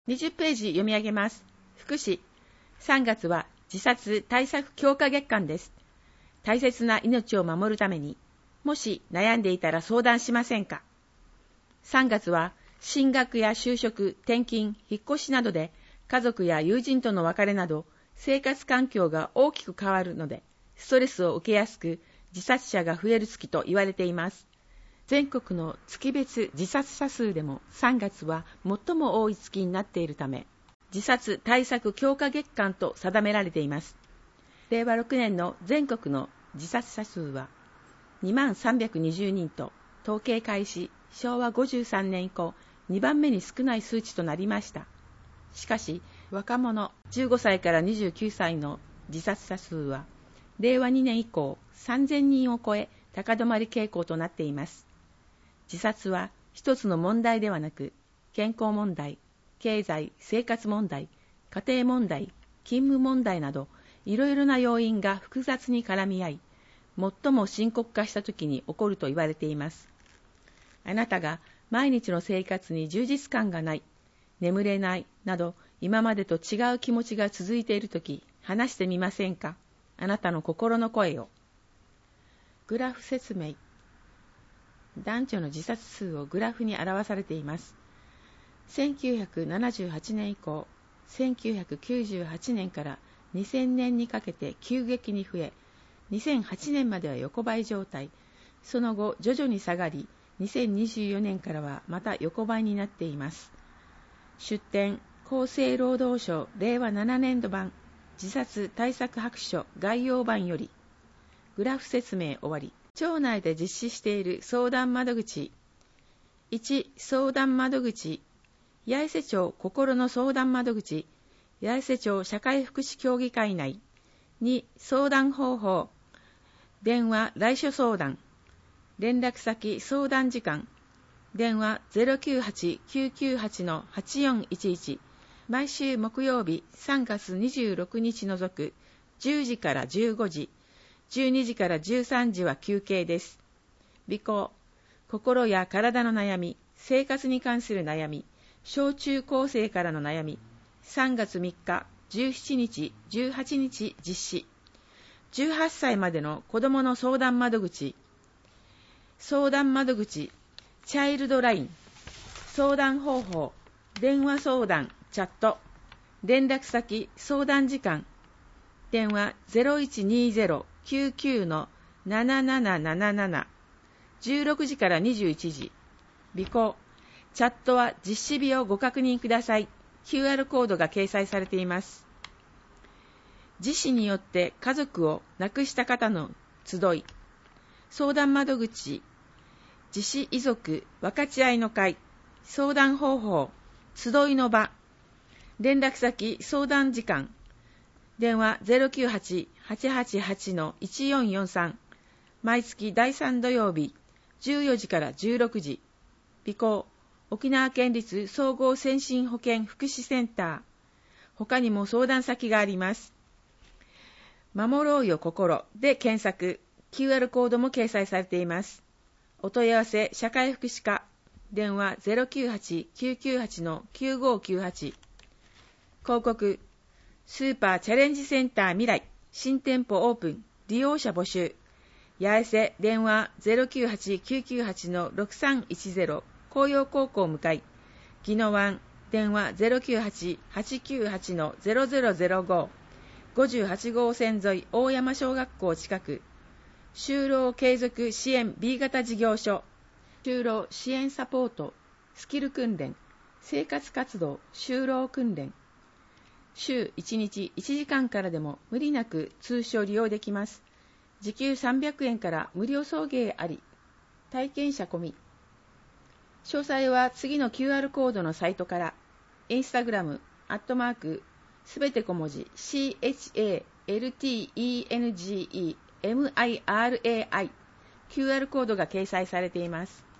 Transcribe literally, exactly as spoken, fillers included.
にじゅっページ読み上げます。福祉。さんがつは自殺対策強化月間です。大切な命を守るために、もし悩んでいたら相談しませんか。さんがつは進学や就職、転勤、引っ越しなどで家族や友人との別れなど生活環境が大きく変わるので、ストレスを受けやすく自殺者が増える月と言われています。全国の月別自殺者数でもさんがつは最も多い月になっているため、自殺対策強化月間と定められています。れいわろくねんの全国の自殺者数はにまんさんびゃくにじゅうにんと、統計開始しょうわごじゅうさんねん以降にばんめに少ない数値となりました。しかし、若者じゅうごさいからにじゅうきゅうさいの自殺者数はれいわにねん以降さんぜんにんを超え高止まり傾向となっています。自殺は一つの問題ではなく、健康問題、経済・生活問題、家庭問題、勤務問題などいろいろな要因が複雑に絡み合い、最も深刻化したときに起こると言われています。あなたが毎日の生活に充実感がない、眠れないなど今までと違う気持ちが続いているとき、話してみませんか。あなたの心の声を。グラフ説明。男女の自殺数をグラフに表されています。せんきゅうひゃくななじゅうはちねん以降、せんきゅうひゃくきゅうじゅうはちねんからにせんねんにかけて急激に増え、にせんはちねんまでは横ばい状態、その後徐々に下がり、にせんにじゅうよねんからはまた横ばいになっています。出典、厚生労働省れいわななねんど版自殺対策白書概要版より、グラフ説明終わり。町内で実施している相談窓口。いち、相談窓口。八重瀬町心の相談窓口、八重瀬町社会福祉協議会内。に、相談方法。電話来所相談。連絡先相談時間。電話 ゼロきゅうはち きゅうきゅうはち はちよんいちいち。毎週木曜日さんがつにじゅうろくにち除くじゅうじからじゅうごじ、じゅうにじからじゅうさんじは休憩です。尾行。心や体の悩み、生活に関する悩み、小中高生からの悩み、さんがつみっか、じゅうしちにち、じゅうはちにち実施。じゅうはっさいまでの子どもの相談窓口。相談窓口、チャイルドライン。相談方法、電話相談、チャット。連絡先、相談時間。電話 ゼロいちにゼロ きゅうきゅう なななななななな。じゅうろくじからにじゅういちじ。尾行。チャットは実施日をご確認ください。キューアール コードが掲載されています。自死によって家族を亡くした方の集い。相談窓口。自死遺族分かち合いの会。相談方法。集いの場。連絡先相談時間。電話 ゼロきゅうはち はちはちはち いちよんよんさん。毎月だいさん土曜日じゅうよじからじゅうろくじ。尾行。沖縄県立総合先進保健福祉センター。他にも相談先があります。守ろうよ心で検索。キューアール コードも掲載されています。お問い合わせ社会福祉課。電話 ゼロきゅうはち きゅうきゅうはち きゅうごきゅうはち。広告。スーパーチャレンジセンター未来。新店舗オープン。利用者募集。八重瀬電話 ゼロきゅうはち きゅうきゅうはち ろくさんいちゼロ。紅葉高校向かい。宜野湾電話 ゼロきゅうはち はちきゅうはち ゼロゼロゼロご。ごじゅうはちごう線沿い大山小学校近く。就労継続支援 ビー 型事業所。就労支援サポート、スキル訓練、生活活動、就労訓練。週いちにちいちじかんからでも無理なく通所利用できます。時給さんびゃくえんから無料送迎あり。体験者込み。詳細は次の キューアール コードのサイトから。インスタグラム、アットマーク、すべて小文字、シーエイチエーエルティーイーエンジーイーエムアイアールエーアイ。キューアール コードが掲載されています。